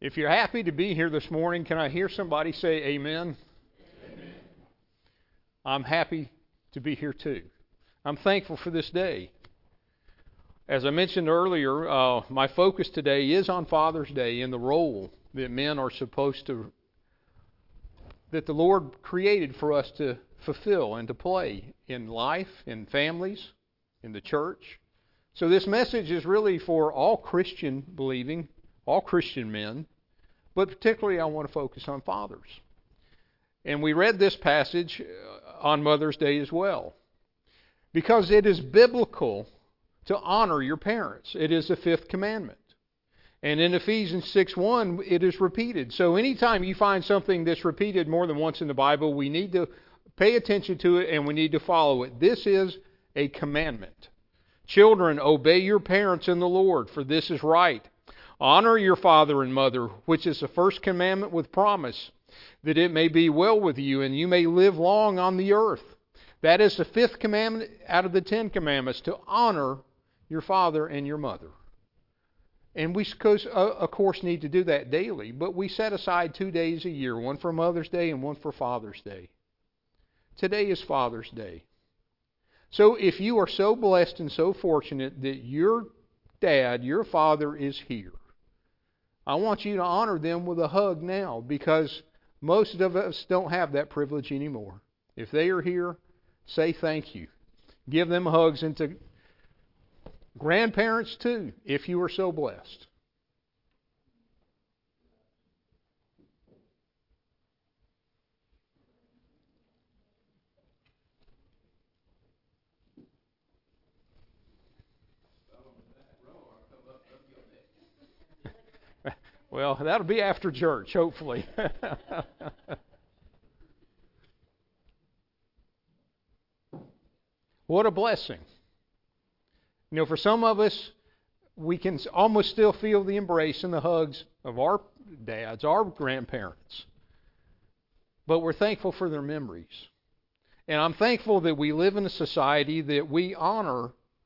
If you're happy to be here this morning, can I hear somebody say amen? Amen. I'm happy to be here too. I'm thankful for this day. As I mentioned earlier, my focus today is on Father's Day and the role that men are supposed to, that the Lord created for us to fulfill and to play in life, in families, in the church. So this message is really for all Christian believing, all Christian men, but particularly I want to focus on fathers. And we read this passage on Mother's Day as well, because it is biblical to honor your parents. It is the fifth commandment. And in Ephesians 6:1, it is repeated. So anytime you find something that's repeated more than once in the Bible, we need to pay attention to it and we need to follow it. This is a commandment. Children, obey your parents in the Lord, for this is right. Honor your father and mother, which is the first commandment with promise, that it may be well with you and you may live long on the earth. That is the fifth commandment out of the 10 commandments, to honor your father and your mother. And we, of course, need to do that daily, but we set aside 2 days a year, one for Mother's Day and one for Father's Day. Today is Father's Day. So if you are so blessed and so fortunate that your dad, your father is here, I want you to honor them with a hug now, because most of us don't have that privilege anymore. If they are here, say thank you. Give them hugs, and to grandparents too, if you are so blessed. Well, that'll be after church, hopefully. What a blessing. You know, for some of us, we can almost still feel the embrace and the hugs of our dads, our grandparents. But we're thankful for their memories. And I'm thankful that we live in a society that we honor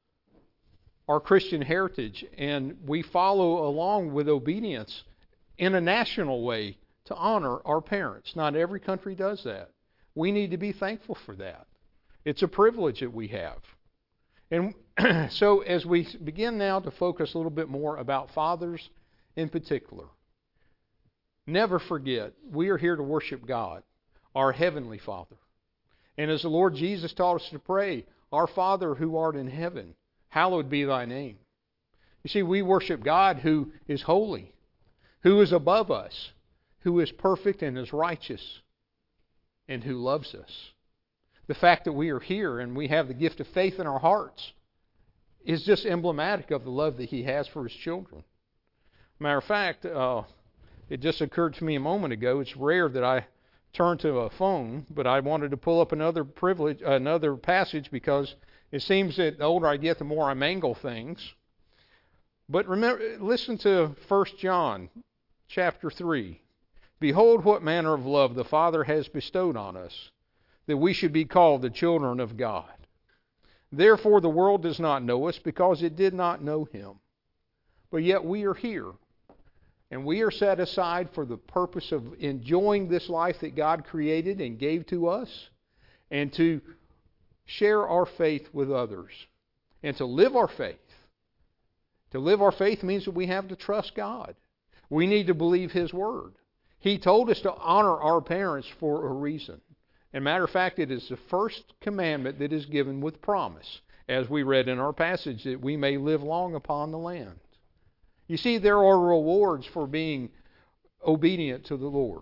our Christian heritage and we follow along with obedience in a national way to honor our parents. Not every country does that. We need to be thankful for that. It's a privilege that we have. And so as we begin now to focus a little bit more about fathers in particular, never forget, we are here to worship God, our Heavenly Father. And as the Lord Jesus taught us to pray, our Father who art in heaven, hallowed be thy name. You see, we worship God who is holy, who is above us, who is perfect and is righteous, and who loves us. The fact that we are here and we have the gift of faith in our hearts is just emblematic of the love that He has for His children. Matter of fact, it just occurred to me a moment ago, it's rare that I turn to a phone, but I wanted to pull up another passage, because it seems that the older I get, the more I mangle things. But remember, listen to 1 John chapter 3. Behold, what manner of love the Father has bestowed on us, that we should be called the children of God. Therefore the world does not know us, because it did not know Him. But yet we are here, and we are set aside for the purpose of enjoying this life that God created and gave to us, and to share our faith with others, and to live our faith. To live our faith means that we have to trust God. We need to believe His Word. He told us to honor our parents for a reason. As a matter of fact, it is the first commandment that is given with promise, as we read in our passage, that we may live long upon the land. You see, there are rewards for being obedient to the Lord.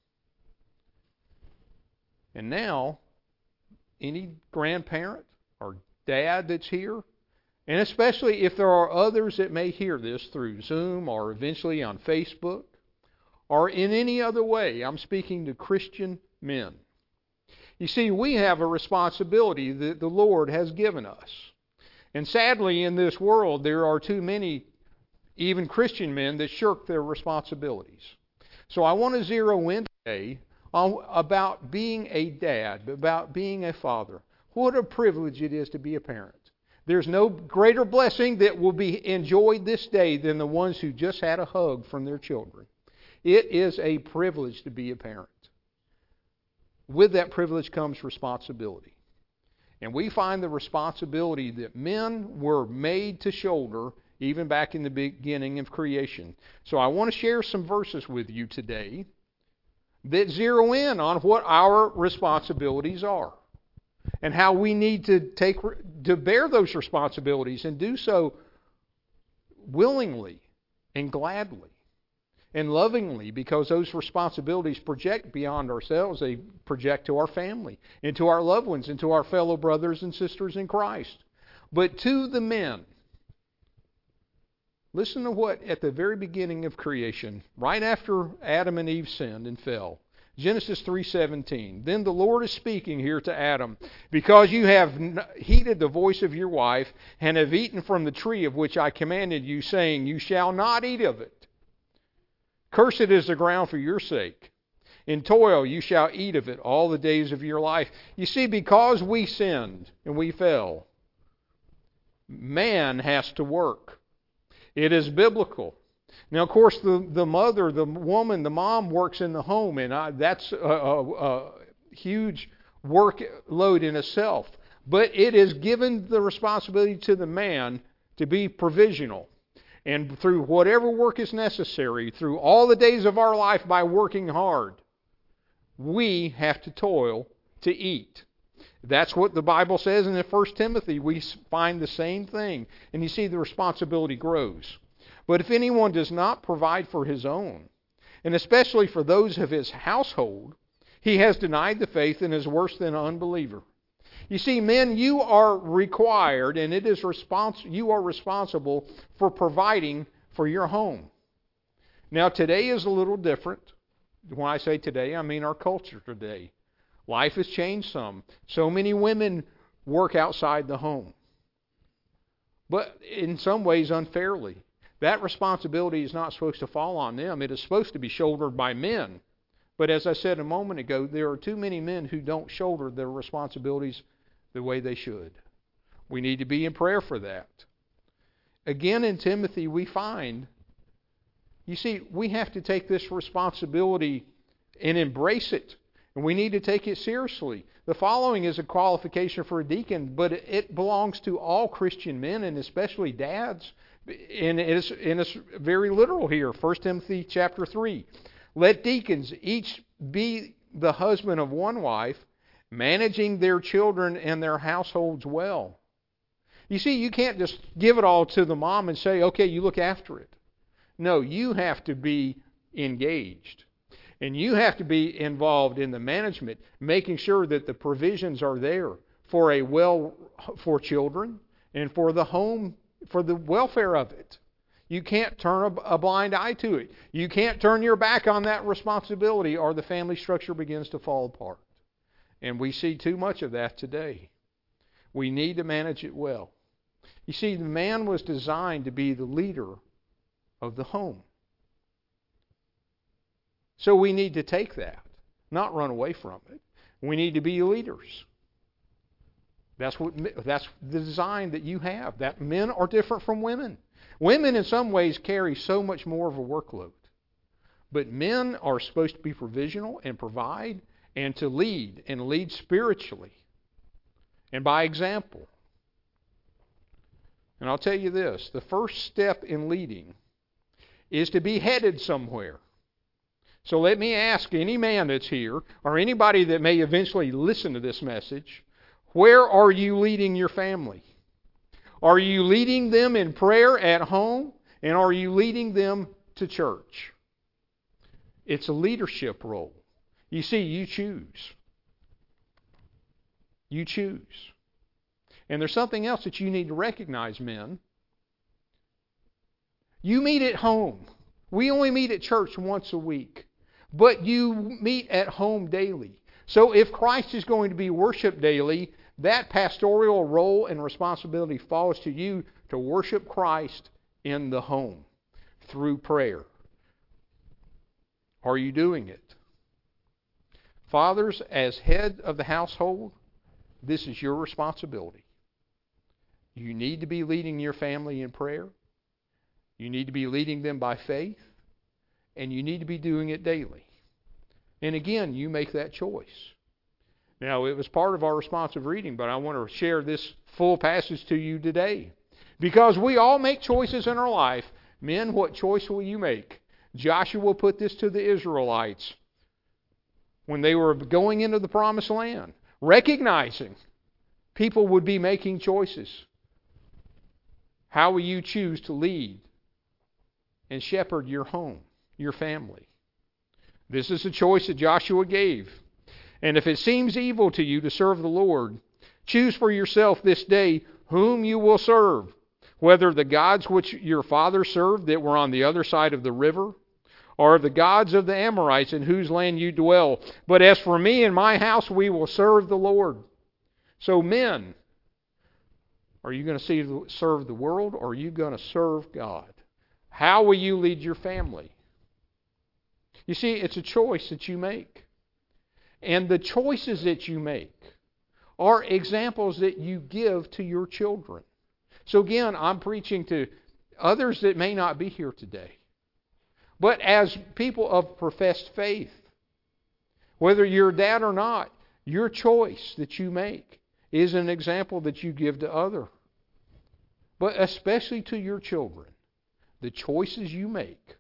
And now, any grandparent or dad that's here, and especially if there are others that may hear this through Zoom or eventually on Facebook or in any other way, I'm speaking to Christian men. You see, we have a responsibility that the Lord has given us. And sadly, in this world, there are too many, even Christian men, that shirk their responsibilities. So I want to zero in today about being a dad, about being a father. What a privilege it is to be a parent. There's no greater blessing that will be enjoyed this day than the ones who just had a hug from their children. It is a privilege to be a parent. With that privilege comes responsibility. And we find the responsibility that men were made to shoulder even back in the beginning of creation. So I want to share some verses with you today that zero in on what our responsibilities are and how we need to bear those responsibilities and do so willingly and gladly and lovingly, because those responsibilities project beyond ourselves. They project to our family and to our loved ones and to our fellow brothers and sisters in Christ. But to the men, listen to what at the very beginning of creation, right after Adam and Eve sinned and fell, Genesis 3:17. Then the Lord is speaking here to Adam, because you have heeded the voice of your wife and have eaten from the tree of which I commanded you, saying, you shall not eat of it. Cursed is the ground for your sake. In toil you shall eat of it all the days of your life. You see, because we sinned and we fell, man has to work. It is biblical. Now, of course, the mother, the woman, the mom works in the home, and that's a huge workload in itself. But it is given the responsibility to the man to be provisional. And through whatever work is necessary, through all the days of our life by working hard, we have to toil to eat. That's what the Bible says. And in 1 Timothy, we find the same thing. And you see, the responsibility grows. But if anyone does not provide for his own, and especially for those of his household, he has denied the faith and is worse than an unbeliever. You see, men, you are required, and you are responsible for providing for your home. Now, today is a little different. When I say today, I mean our culture today. Life has changed some. So many women work outside the home. But in some ways, unfairly. That responsibility is not supposed to fall on them. It is supposed to be shouldered by men. But as I said a moment ago, there are too many men who don't shoulder their responsibilities the way they should. We need to be in prayer for that. Again, in Timothy, we find, you see, we have to take this responsibility and embrace it. And we need to take it seriously. The following is a qualification for a deacon, but it belongs to all Christian men, and especially dads. And it's very literal here. 1 Timothy chapter 3. Let deacons each be the husband of one wife, managing their children and their households well. You see, you can't just give it all to the mom and say, okay, you look after it. No, you have to be engaged. And you have to be involved in the management, making sure that the provisions are there for children and for the home, for the welfare of it. You can't turn a blind eye to it. You can't turn your back on that responsibility, or the family structure begins to fall apart. And we see too much of that today. We need to manage it well. You see, the man was designed to be the leader of the home. So we need to take that, not run away from it. We need to be leaders. That's the design that you have. That men are different from women. Women in some ways carry so much more of a workload. But men are supposed to be provisional and provide and to lead, and lead spiritually and by example. And I'll tell you this, the first step in leading is to be headed somewhere. So let me ask any man that's here, or anybody that may eventually listen to this message, where are you leading your family? Are you leading them in prayer at home? And are you leading them to church? It's a leadership role. You see, you choose. You choose. And there's something else that you need to recognize, men. You meet at home. We only meet at church once a week. But you meet at home daily. So if Christ is going to be worshiped daily, that pastoral role and responsibility falls to you to worship Christ in the home through prayer. Are you doing it? Fathers, as head of the household, this is your responsibility. You need to be leading your family in prayer. You need to be leading them by faith. and you need to be doing it daily. And again, you make that choice. Now, it was part of our responsive reading, but I want to share this full passage to you today. Because we all make choices in our life. Men, what choice will you make? Joshua put this to the Israelites when they were going into the promised land, recognizing people would be making choices. How will you choose to lead and shepherd your home, your family? This is a choice that Joshua gave. And if it seems evil to you to serve the Lord, choose for yourself this day whom you will serve, whether the gods which your fathers served that were on the other side of the river, or the gods of the Amorites in whose land you dwell. But as for me and my house, we will serve the Lord. So men, are you going to serve the world, or are you going to serve God? How will you lead your family? You see, it's a choice that you make. And the choices that you make are examples that you give to your children. So again, I'm preaching to others that may not be here today. But as people of professed faith, whether you're a dad or not, your choice that you make is an example that you give to others. But especially to your children, the choices you make,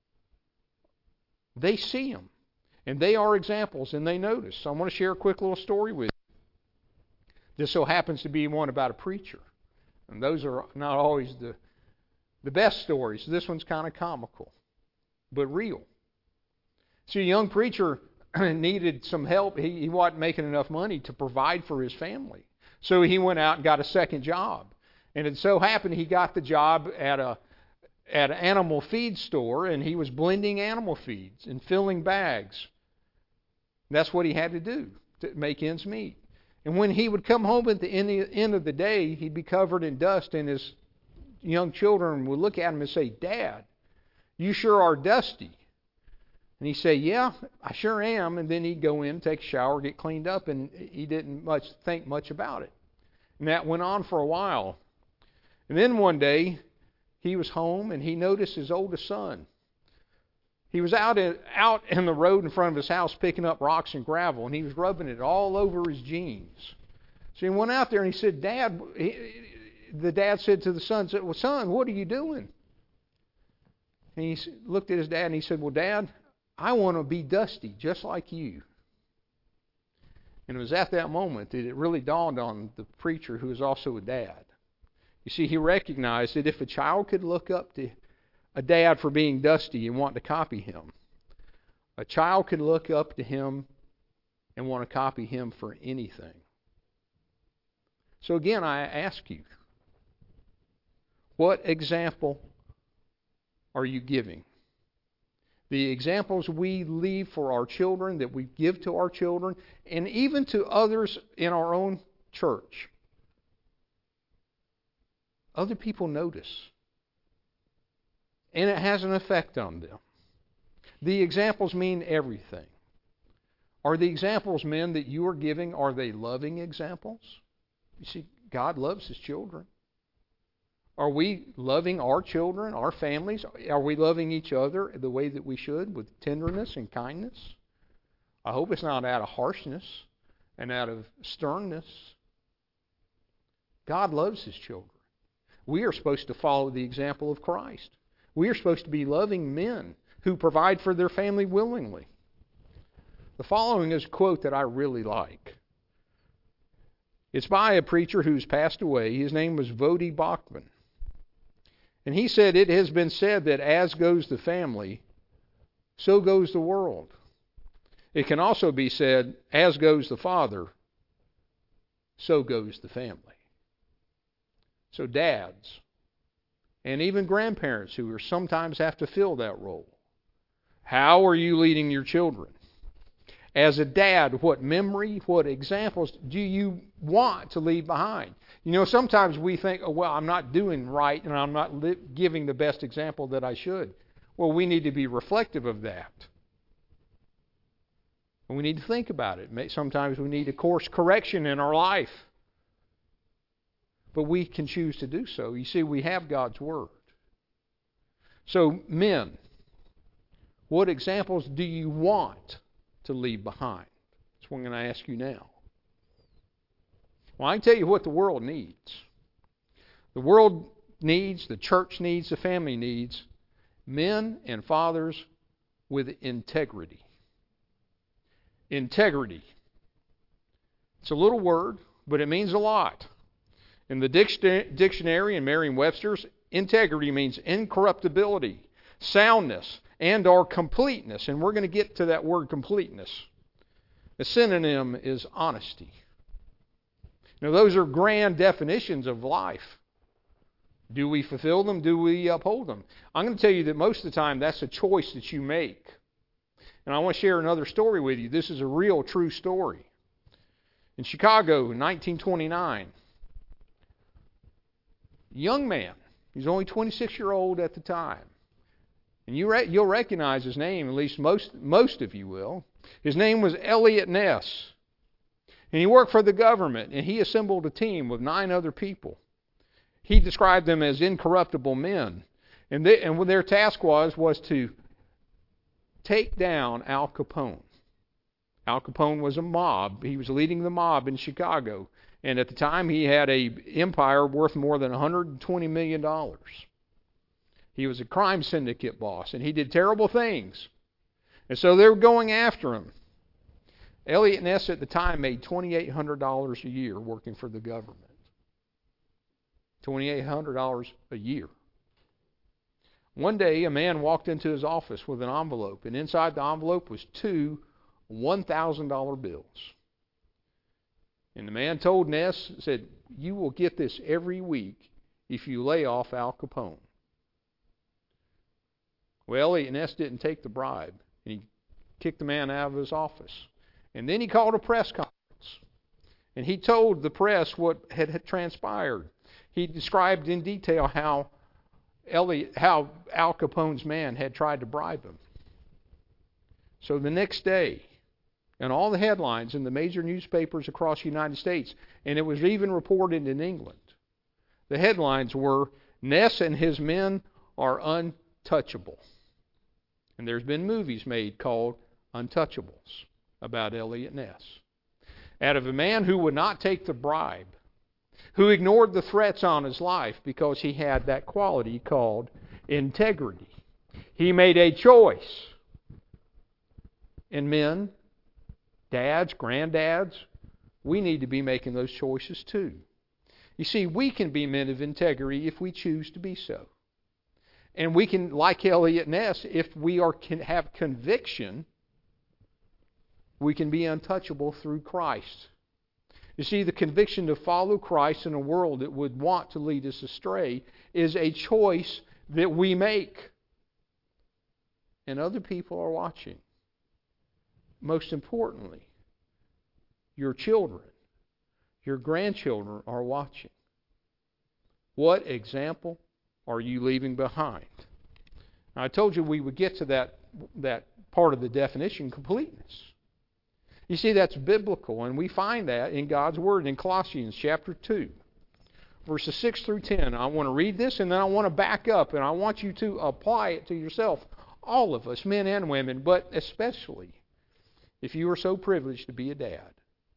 they see them. And they are examples, and they notice. So I want to share a quick little story with you. This so happens to be one about a preacher. And those are not always the best stories. This one's kind of comical, but real. See, a young preacher needed some help. He wasn't making enough money to provide for his family. So he went out and got a second job. And it so happened he got the job at an animal feed store, and he was blending animal feeds and filling bags. That's what he had to do to make ends meet. And when he would come home at the end of the day, he'd be covered in dust, and his young children would look at him and say, "Dad, you sure are dusty." And he'd say, "Yeah, I sure am." And then he'd go in, take a shower, get cleaned up, and he didn't think much about it. And that went on for a while. And then one day, he was home, and he noticed his oldest son. He was out in the road in front of his house picking up rocks and gravel, and he was rubbing it all over his jeans. So he went out there and he said, "Dad," the dad said to the son, "Well, son, what are you doing?" And he looked at his dad and he said, "Well, Dad, I want to be dusty just like you." And it was at that moment that it really dawned on the preacher, who was also a dad. You see, he recognized that if a child could look up to a dad for being dusty and want to copy him, a child could look up to him and want to copy him for anything. So again, I ask you, what example are you giving? The examples we leave for our children, that we give to our children, and even to others in our own church. Other people notice. And it has an effect on them. The examples mean everything. Are the examples, men, that you are giving, are they loving examples? You see, God loves His children. Are we loving our children, our families? Are we loving each other the way that we should, with tenderness and kindness? I hope it's not out of harshness and out of sternness. God loves His children. We are supposed to follow the example of Christ. We are supposed to be loving men who provide for their family willingly. The following is a quote that I really like. It's by a preacher who's passed away. His name was Voddie Baucham. And he said, "It has been said that as goes the family, so goes the world. It can also be said, as goes the father, so goes the family." So dads, and even grandparents who sometimes have to fill that role, how are you leading your children? As a dad, what memory, what examples do you want to leave behind? You know, sometimes we think, "Oh, well, I'm not doing right and I'm not giving the best example that I should." Well, we need to be reflective of that. And we need to think about it. Sometimes we need a course correction in our life. But we can choose to do so. You see, we have God's Word. So, men, What examples do you want to leave behind? That's what I'm going to ask you now. Well, I can tell you what the world needs. The world needs, the church needs, the family needs men and fathers with integrity. Integrity. It's a little word, but it means a lot. In the dictionary in Merriam-Webster's, integrity means incorruptibility, soundness, and or completeness. And we're going to get to that word completeness. The synonym is honesty. Now, those are grand definitions of life. Do we fulfill them? Do we uphold them? I'm going to tell you that most of the time that's a choice that you make. And I want to share another story with you. This is a real, true story. In Chicago in 1929, a young man, he's only 26-year-old at the time. And you'll recognize his name, at least most of you will. His name was Eliot Ness. And he worked for the government, and he assembled a team with 9 other people. He described them as incorruptible men. And what their task was to take down Al Capone. Al Capone was a mob. He was leading the mob in Chicago. And at the time, he had an empire worth more than $120 million. He was a crime syndicate boss, and he did terrible things. And so they were going after him. Eliot Ness at the time made $2,800 a year working for the government. $2,800 a year. One day, a man walked into his office with an envelope, and inside the envelope was 2 $1,000 bills. And the man told Ness, said, "You will get this every week if you lay off Al Capone." Well, Eliot Ness didn't take the bribe, and he kicked the man out of his office. And then he called a press conference, and he told the press what had transpired. He described in detail how Al Capone's man had tried to bribe him. So the next day, and all the headlines in the major newspapers across the United States, and it was even reported in England, the headlines were, "Ness and his men are untouchable." And there's been movies made called Untouchables about Eliot Ness. Out of a man who would not take the bribe, who ignored the threats on his life because he had that quality called integrity. He made a choice. And men, dads, granddads, we need to be making those choices too. You see, we can be men of integrity if we choose to be so. And we can, like Eliot Ness, if we can have conviction, we can be untouchable through Christ. You see, the conviction to follow Christ in a world that would want to lead us astray is a choice that we make. And other people are watching. Most importantly, your children, your grandchildren are watching. What example are you leaving behind? Now, I told you we would get to that part of the definition, completeness. You see, that's biblical, and we find that in God's Word in Colossians chapter 2, verses 6 through 10. I want to read this, and then I want to back up, and I want you to apply it to yourself, all of us, men and women, but especially if you are so privileged to be a dad.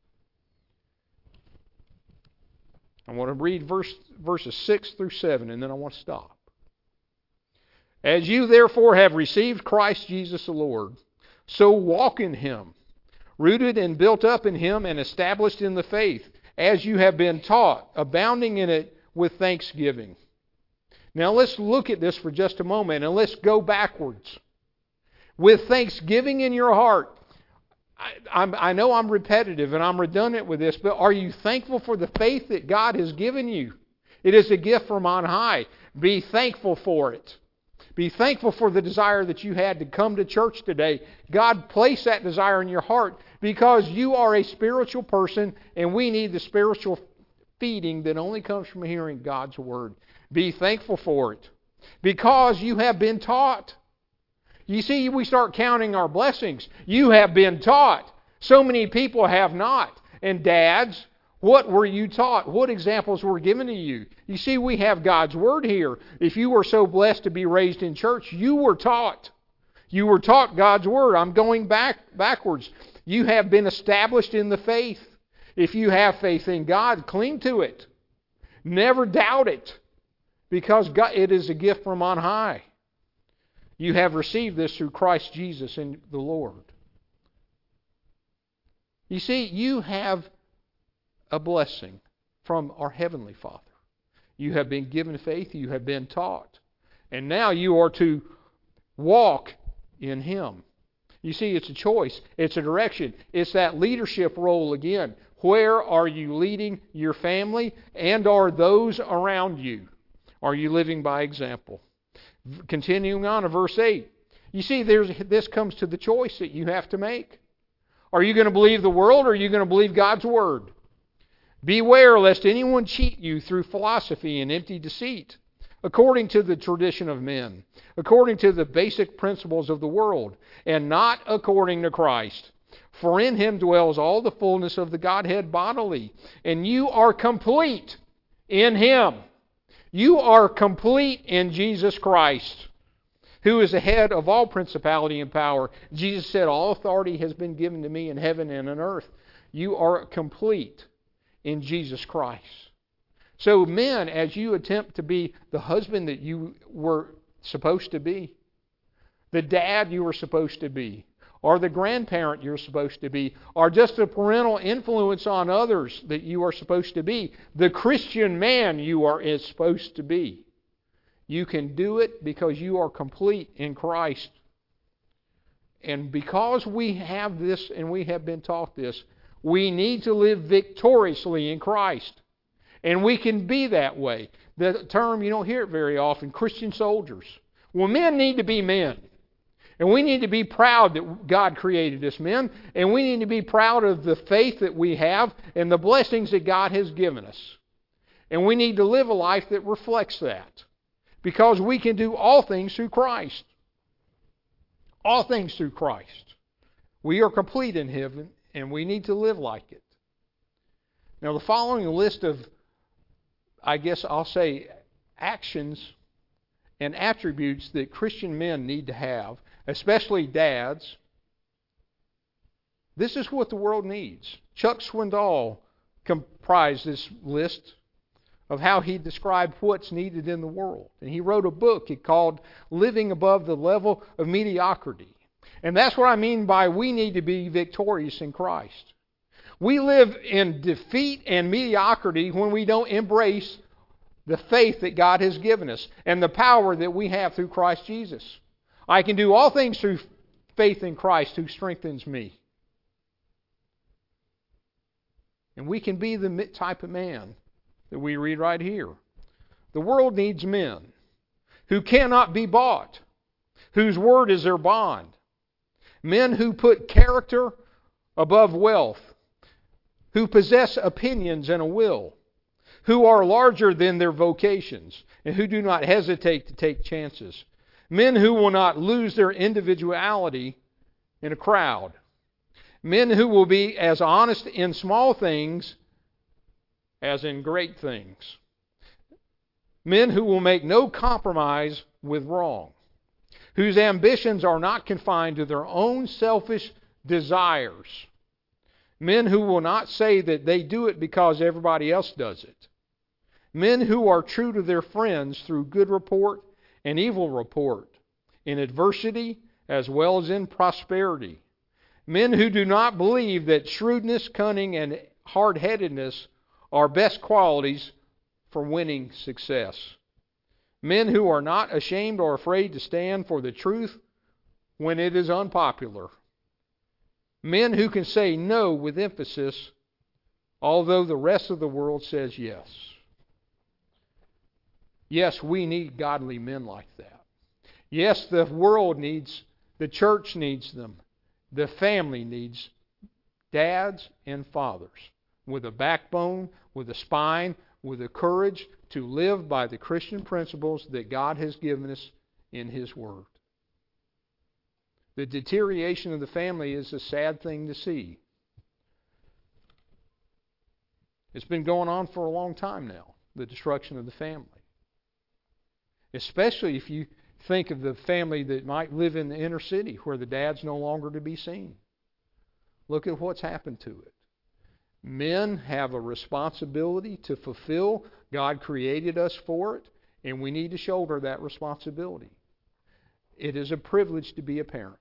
I want to read verses 6 through 7, and then I want to stop. "As you therefore have received Christ Jesus the Lord, so walk in Him, rooted and built up in Him and established in the faith, as you have been taught, abounding in it with thanksgiving." Now let's look at this for just a moment, and let's go backwards. With thanksgiving in your heart. I know I'm repetitive and I'm redundant with this, but are you thankful for the faith that God has given you? It is a gift from on high. Be thankful for it. Be thankful for the desire that you had to come to church today. God placed that desire in your heart because you are a spiritual person, and we need the spiritual feeding that only comes from hearing God's Word. Be thankful for it because you have been taught. You see, we start counting our blessings. You have been taught. So many people have not. And dads, what were you taught? What examples were given to you? You see, we have God's Word here. If you were so blessed to be raised in church, you were taught. You were taught God's Word. I'm going backwards. You have been established in the faith. If you have faith in God, cling to it. Never doubt it, because it is a gift from on high. You have received this through Christ Jesus and the Lord. You see, you have a blessing from our Heavenly Father. You have been given faith. You have been taught. And now you are to walk in Him. You see, it's a choice. It's a direction. It's that leadership role again. Where are you leading your family, and are those around you? Are you living by example? Continuing on to verse 8. You see, this comes to the choice that you have to make. Are you going to believe the world, or are you going to believe God's Word? Beware lest anyone cheat you through philosophy and empty deceit, according to the tradition of men, according to the basic principles of the world, and not according to Christ. For in Him dwells all the fullness of the Godhead bodily, and you are complete in Him. You are complete in Jesus Christ, who is the head of all principality and power. Jesus said, all authority has been given to me in heaven and on earth. You are complete in Jesus Christ. So men, as you attempt to be the husband that you were supposed to be, the dad you were supposed to be, or the grandparent you're supposed to be, or just a parental influence on others that you are supposed to be, the Christian man you are supposed to be. You can do it because you are complete in Christ. And because we have this and we have been taught this, we need to live victoriously in Christ. And we can be that way. The term, you don't hear it very often, Christian soldiers. Well, men need to be men. And we need to be proud that God created us men. And we need to be proud of the faith that we have and the blessings that God has given us. And we need to live a life that reflects that. Because we can do all things through Christ. All things through Christ. We are complete in heaven, and we need to live like it. Now, the following list of, I guess I'll say, actions and attributes that Christian men need to have, especially dads. This is what the world needs. Chuck Swindoll comprised this list of how he described what's needed in the world. And he wrote a book called Living Above the Level of Mediocrity. And that's what I mean by we need to be victorious in Christ. We live in defeat and mediocrity when we don't embrace the faith that God has given us and the power that we have through Christ Jesus. I can do all things through faith in Christ who strengthens me. And we can be the type of man that we read right here. The world needs men who cannot be bought, whose word is their bond. Men who put character above wealth, who possess opinions and a will, who are larger than their vocations, and who do not hesitate to take chances. Men who will not lose their individuality in a crowd. Men who will be as honest in small things as in great things. Men who will make no compromise with wrong. Whose ambitions are not confined to their own selfish desires. Men who will not say that they do it because everybody else does it. Men who are true to their friends through good report and evil report, in adversity as well as in prosperity. Men who do not believe that shrewdness, cunning, and hard-headedness are best qualities for winning success. Men who are not ashamed or afraid to stand for the truth when it is unpopular. Men who can say no with emphasis, although the rest of the world says yes. Yes, we need godly men like that. Yes, the world needs, the church needs them. The family needs dads and fathers with a backbone, with a spine, with the courage to live by the Christian principles that God has given us in His Word. The deterioration of the family is a sad thing to see. It's been going on for a long time now, the destruction of the family. Especially if you think of the family that might live in the inner city where the dad's no longer to be seen. Look at what's happened to it. Men have a responsibility to fulfill. God created us for it, and we need to shoulder that responsibility. It is a privilege to be a parent.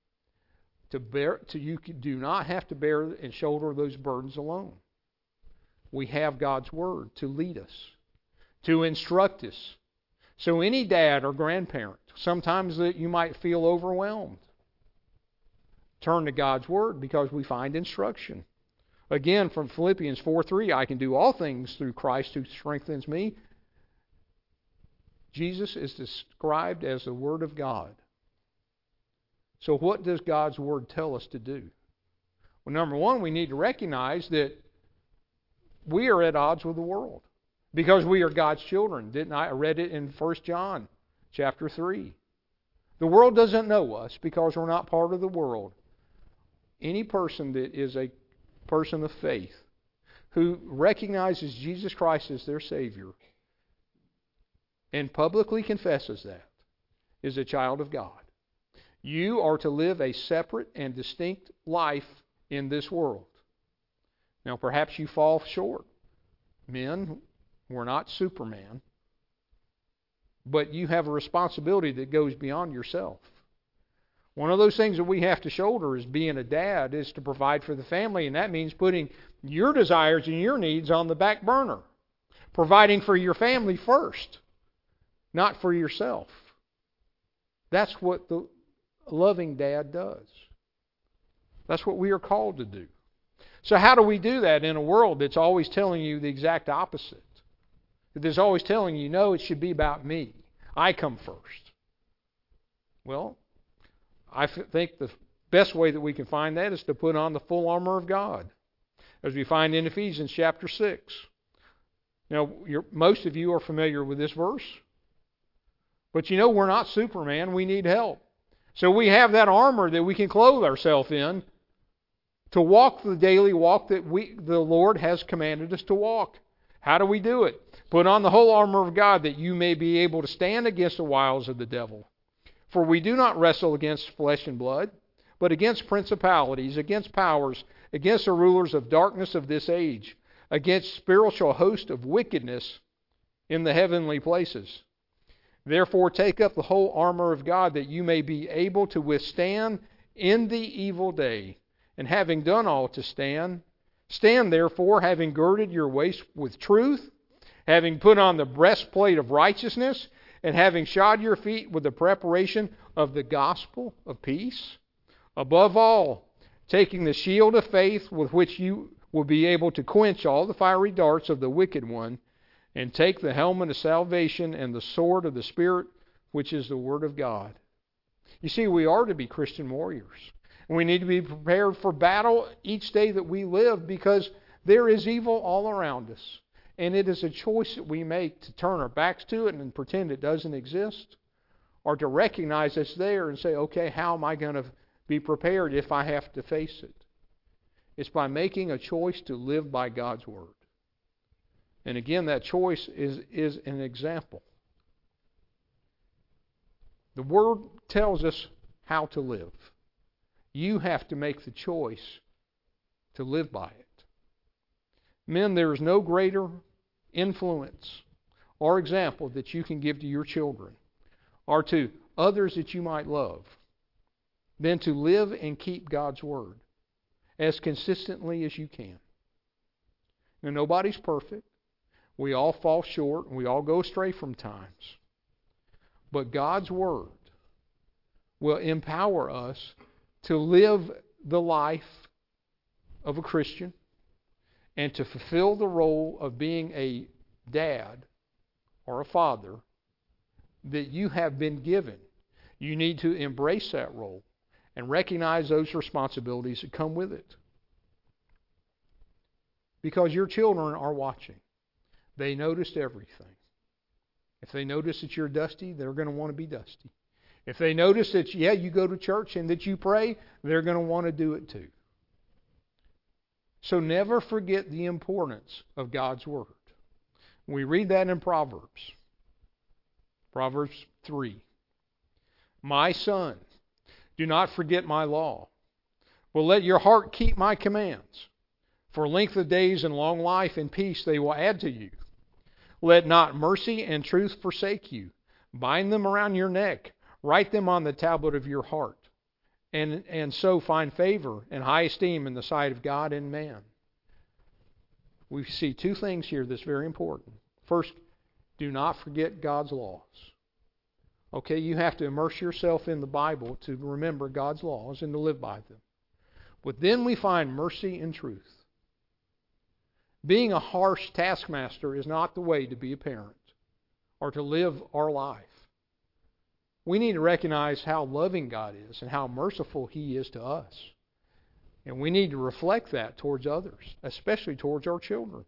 You do not have to bear and shoulder those burdens alone. We have God's Word to lead us, to instruct us. So any dad or grandparent, sometimes that you might feel overwhelmed, turn to God's Word because we find instruction. Again, from Philippians 4:3, I can do all things through Christ who strengthens me. Jesus is described as the Word of God. So what does God's Word tell us to do? Well, number one, we need to recognize that we are at odds with the world because we are God's children. Didn't I read it in 1 John chapter 3. The world doesn't know us because we're not part of the world. Any person that is a person of faith who recognizes Jesus Christ as their Savior and publicly confesses that is a child of God. You are to live a separate and distinct life in this world. Now, perhaps you fall short. Men, we're not Superman. But you have a responsibility that goes beyond yourself. One of those things that we have to shoulder as being a dad is to provide for the family, and that means putting your desires and your needs on the back burner. Providing for your family first, not for yourself. That's what the loving dad does. That's what we are called to do. So how do we do that in a world that's always telling you the exact opposite? That's always telling you, no, it should be about me. I come first. Well, I think the best way that we can find that is to put on the full armor of God, as we find in Ephesians chapter 6. Now, most of you are familiar with this verse. But you know, we're not Superman. We need help. So we have that armor that we can clothe ourselves in to walk the daily walk that the Lord has commanded us to walk. How do we do it? Put on the whole armor of God that you may be able to stand against the wiles of the devil. For we do not wrestle against flesh and blood, but against principalities, against powers, against the rulers of darkness of this age, against spiritual hosts of wickedness in the heavenly places. Therefore take up the whole armor of God that you may be able to withstand in the evil day. And having done all to stand, stand therefore, having girded your waist with truth, having put on the breastplate of righteousness, and having shod your feet with the preparation of the gospel of peace. Above all, taking the shield of faith with which you will be able to quench all the fiery darts of the wicked one, and take the helmet of salvation and the sword of the Spirit, which is the Word of God. You see, we are to be Christian warriors. We need to be prepared for battle each day that we live because there is evil all around us. And it is a choice that we make to turn our backs to it and pretend it doesn't exist, or to recognize it's there and say, okay, how am I going to be prepared if I have to face it? It's by making a choice to live by God's Word. And again, that choice is an example. The Word tells us how to live. You have to make the choice to live by it. Men, there is no greater influence or example that you can give to your children or to others that you might love than to live and keep God's Word as consistently as you can. Now, nobody's perfect. We all fall short and we all go astray from times. But God's Word will empower us to live the life of a Christian and to fulfill the role of being a dad or a father that you have been given. You need to embrace that role and recognize those responsibilities that come with it. Because your children are watching. They noticed everything. If they notice that you're dusty, they're going to want to be dusty. If they notice that, you go to church and that you pray, they're going to want to do it too. So never forget the importance of God's Word. We read that in Proverbs. Proverbs 3. My son, do not forget my law, but let your heart keep my commands. For length of days and long life and peace they will add to you. Let not mercy and truth forsake you. Bind them around your neck. Write them on the tablet of your heart. And so find favor and high esteem in the sight of God and man. We see two things here that's very important. First, do not forget God's laws. Okay, you have to immerse yourself in the Bible to remember God's laws and to live by them. But then we find mercy and truth. Being a harsh taskmaster is not the way to be a parent or to live our life. We need to recognize how loving God is and how merciful He is to us. And we need to reflect that towards others, especially towards our children.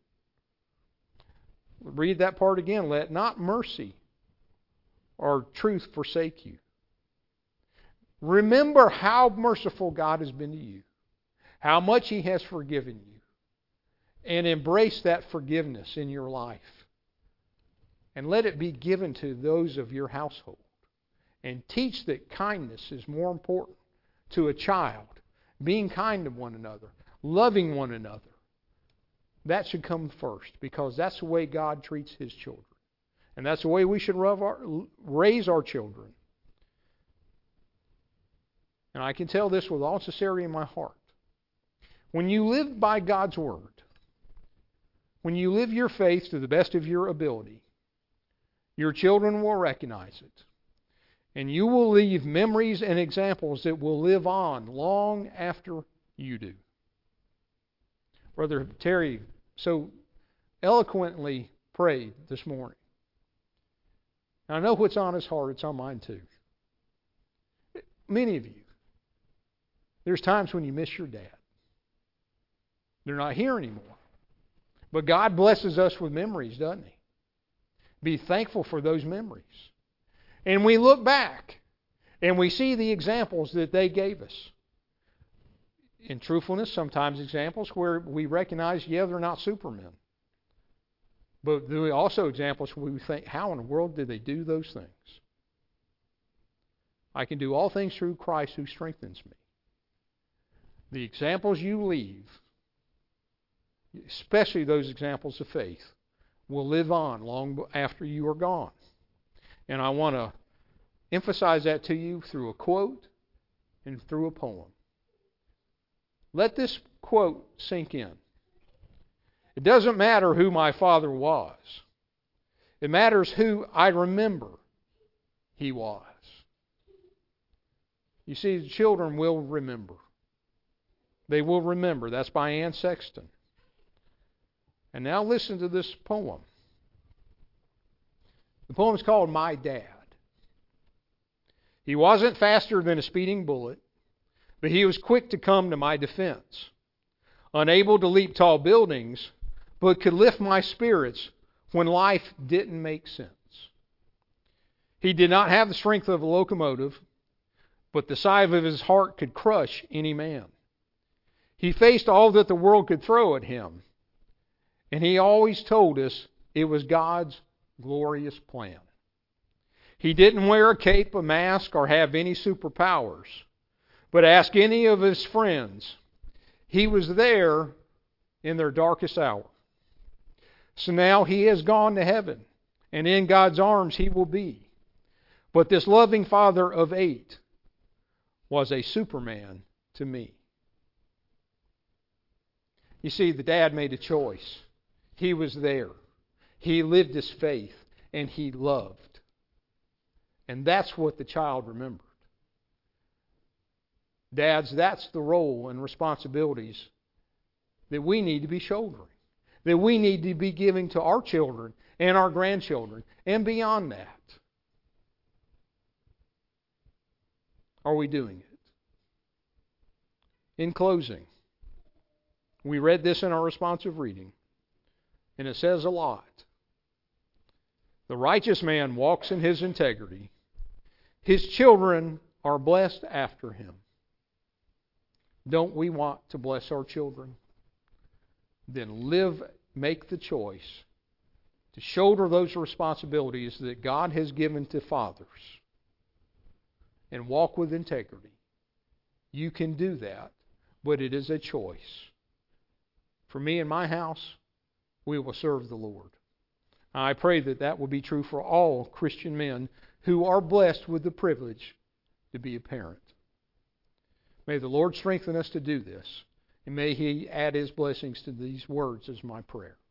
Read that part again. Let not mercy or truth forsake you. Remember how merciful God has been to you, how much He has forgiven you, and embrace that forgiveness in your life. And let it be given to those of your household. And teach that kindness is more important to a child. Being kind to one another, loving one another. That should come first, because that's the way God treats His children. And that's the way we should raise our children. And I can tell this with all sincerity in my heart. When you live by God's Word, when you live your faith to the best of your ability, your children will recognize it. And you will leave memories and examples that will live on long after you do. Brother Terry so eloquently prayed this morning. And I know what's on his heart, it's on mine too. Many of you, there's times when you miss your dad. They're not here anymore. But God blesses us with memories, doesn't He? Be thankful for those memories. And we look back and we see the examples that they gave us. In truthfulness, sometimes examples where we recognize, yeah, they're not supermen. But there are also examples where we think, how in the world did they do those things? I can do all things through Christ who strengthens me. The examples you leave, especially those examples of faith, will live on long after you are gone. And I want to emphasize that to you through a quote and through a poem. Let this quote sink in. It doesn't matter who my father was. It matters who I remember he was. You see, the children will remember. They will remember. That's by Anne Sexton. And now listen to this poem. The poem is called My Dad. He wasn't faster than a speeding bullet, but he was quick to come to my defense. Unable to leap tall buildings, but could lift my spirits when life didn't make sense. He did not have the strength of a locomotive, but the sigh of his heart could crush any man. He faced all that the world could throw at him, and he always told us it was God's glorious plan. He didn't wear a cape, a mask, or have any superpowers. But ask any of his friends, he was there in their darkest hour. So now he has gone to heaven, and in God's arms he will be. But this loving father of 8 was a Superman to me. You see, the dad made a choice. He was there. He lived his faith, and he loved. And that's what the child remembered. Dads, that's the role and responsibilities that we need to be shouldering, that we need to be giving to our children and our grandchildren, and beyond that. Are we doing it? In closing, we read this in our responsive reading, and it says a lot. The righteous man walks in his integrity. His children are blessed after him. Don't we want to bless our children? Then make the choice to shoulder those responsibilities that God has given to fathers. and walk with integrity. You can do that, but it is a choice. For me and my house, we will serve the Lord. I pray that that will be true for all Christian men who are blessed with the privilege to be a parent. May the Lord strengthen us to do this, and may He add His blessings to these words as my prayer.